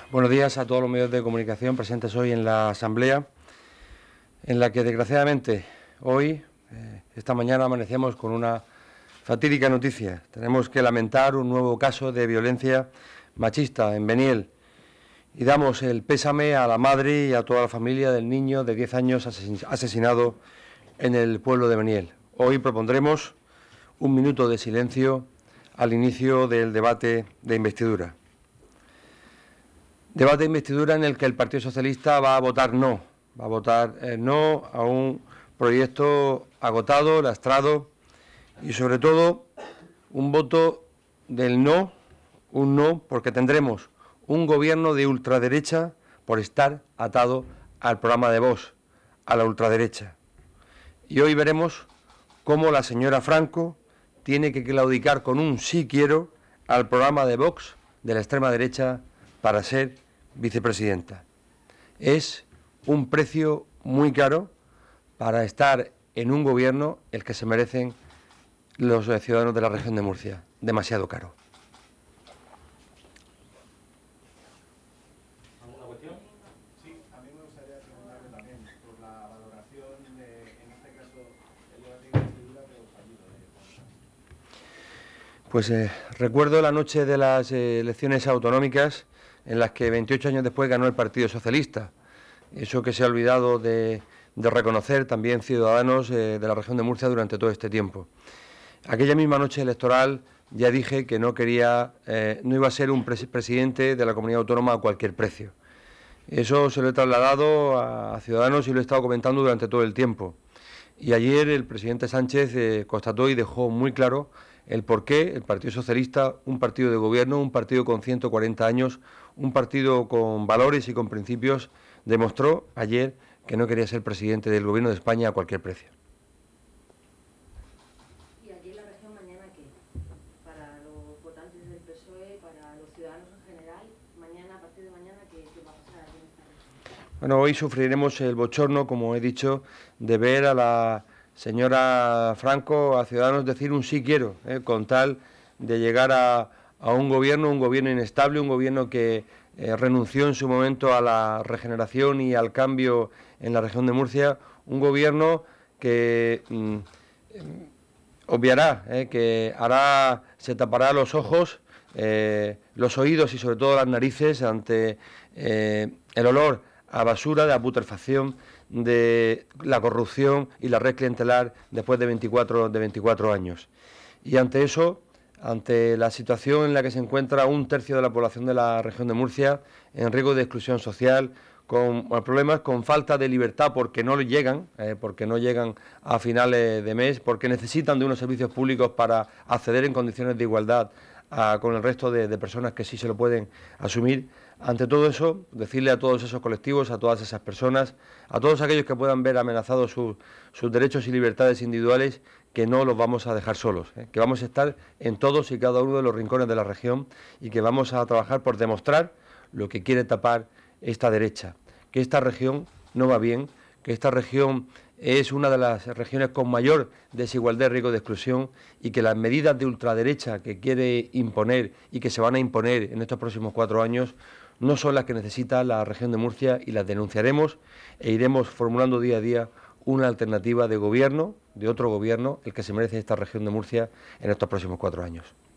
Buenos días a todos los medios de comunicación presentes hoy en la Asamblea, en la que desgraciadamente hoy, esta mañana, amanecemos con una fatídica noticia. Tenemos que lamentar un nuevo caso de violencia machista en Beniel y damos el pésame a la madre y a toda la familia del niño de 10 años asesinado en el pueblo de Beniel. Hoy propondremos un minuto de silencio al inicio del debate de investidura. Debate de investidura en el que el Partido Socialista va a votar no. Va a votar no a un proyecto agotado, lastrado y sobre todo un voto del no, un no porque tendremos un gobierno de ultraderecha por estar atado al programa de Vox, a la ultraderecha. Y hoy veremos cómo la señora Franco tiene que claudicar con un sí quiero al programa de Vox de la extrema derecha para ser vicepresidenta. Es un precio muy caro para estar en un gobierno el que se merecen los ciudadanos de la región de Murcia. Demasiado caro. ¿Alguna cuestión? Sí, a mí me gustaría preguntarle también por la valoración de, en este caso, el debate de investidura, pero fallido de Pues recuerdo la noche de las elecciones autonómicas en las que 28 años después ganó el Partido Socialista. Eso que se ha olvidado de reconocer también ciudadanos de la región de Murcia durante todo este tiempo. Aquella misma noche electoral ya dije que no iba a ser un presidente de la comunidad autónoma a cualquier precio. Eso se lo he trasladado a ciudadanos y lo he estado comentando durante todo el tiempo. Y ayer el presidente Sánchez constató y dejó muy claro el por qué el Partido Socialista, un partido de gobierno, un partido con 140 años, un partido con valores y con principios, demostró ayer que no quería ser presidente del Gobierno de España a cualquier precio. ¿Y aquí en la región mañana qué? Para los votantes del PSOE, para los ciudadanos en general, mañana, a partir de mañana, ¿qué va a pasar aquí en esta región? Bueno, hoy sufriremos el bochorno, como he dicho, de ver a la señora Franco, a Ciudadanos, decir un sí quiero, con tal de llegar a un gobierno inestable, un gobierno que renunció en su momento a la regeneración y al cambio en la región de Murcia, un gobierno que obviará, que se tapará los ojos, los oídos y sobre todo las narices ante el olor a basura, a putrefacción, de la corrupción y la red clientelar después de 24 años. Y ante eso, ante la situación en la que se encuentra un tercio de la población de la región de Murcia en riesgo de exclusión social, con problemas, con falta de libertad porque no llegan a finales de mes, porque necesitan de unos servicios públicos para acceder en condiciones de igualdad con el resto de personas que sí se lo pueden asumir. Ante todo eso, decirle a todos esos colectivos, a todas esas personas, a todos aquellos que puedan ver amenazados sus derechos y libertades individuales, que no los vamos a dejar solos, que vamos a estar en todos y cada uno de los rincones de la región y que vamos a trabajar por demostrar lo que quiere tapar esta derecha, que esta región no va bien, que esta región es una de las regiones con mayor desigualdad y riesgo de exclusión y que las medidas de ultraderecha que quiere imponer y que se van a imponer en estos próximos 4 años no son las que necesita la región de Murcia y las denunciaremos e iremos formulando día a día una alternativa de gobierno, de otro gobierno, el que se merece esta región de Murcia en estos próximos 4 años.